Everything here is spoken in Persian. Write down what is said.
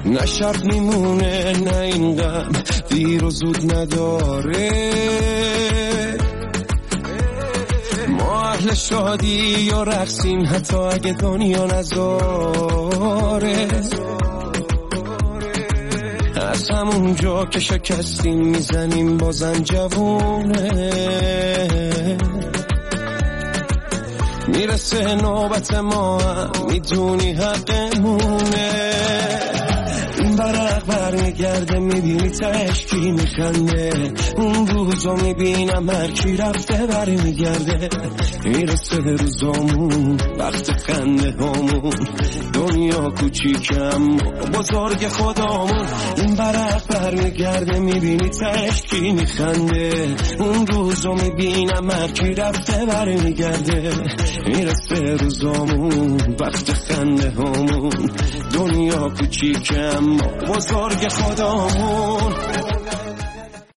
نه شب میمونه نه این غم دیر و زود نداره. ما اهل شادی یا رقصیم حتی اگه دنیا نذاره. از همون جا که شکستیم میزنیم بازم جوونه. میرسه نوبت ما هم میدونی حقمونه. این برق برمیگرده میبینی تشکی میخنده. اون روزا میبینم هر کی رفته برمیگرده. میرسه روزامون وقت خنده همون. دنیا کوچیکم بزرگ خدامون. این برق برمیگرده میبینی تشکی میخنده. اون روزا میبینم هر کی رفته برمیگرده. میرسه روزامون وقت خنده همون. دنیا کوچیکم بزرگ خدامون.